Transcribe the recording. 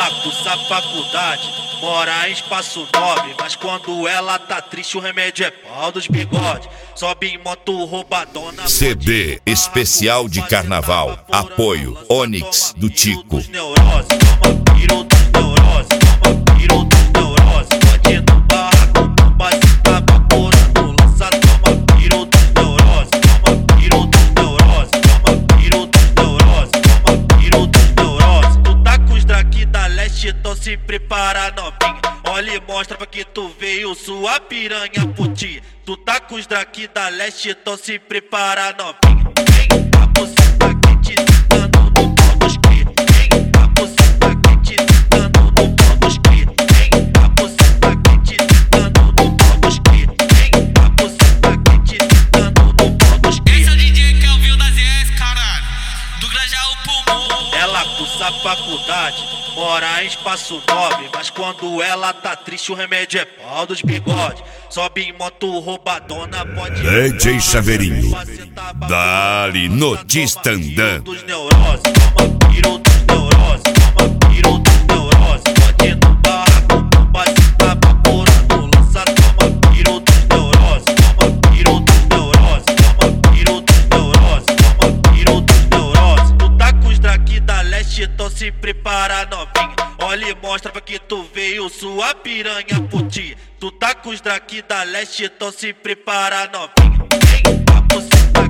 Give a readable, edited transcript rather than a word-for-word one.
Ela cursa faculdade, mora em espaço 9, mas quando ela tá triste o remédio é pau dos bigodes. Sobe em moto roubadona. CD especial de carnaval. Apoio Onyx do Tico. Então se prepara, novinha. Olha e mostra pra que tu veio, sua piranha puti. Tu tá com os draki da leste, então se prepara, novinha. Vem, a buceta quente, dando no vamos que. Vem, a buceta quente, dando no vamos que. Vem, a buceta quente, dando no vamos que. Vem, a buceta quente, dando no vamos que. Esse é o DJ que ouviu da ZS, caralho. Do Grajaú Pulmão. Ela cursa faculdade, mora em espaço 9, mas quando ela tá triste o remédio é pau dos bigodes. Sobe em moto roubadona, pode DJ Chaveirinho, dali no Tistandã. Dos neuroses, toma piro dos neuroses, toma piro dos neuroses. Pode no barraco, o base tá vaporando, lança, toma piro dos neuroses, toma piro dos neuroses, toma piro dos neuroses, toma piro dos neuroses. Tu tá com os draki da leste, então se prepara, novinha. Olha e mostra pra que tu veio, sua piranha puti. Tu tá com os draki da leste, então se prepara, novinha. Vem, a buceta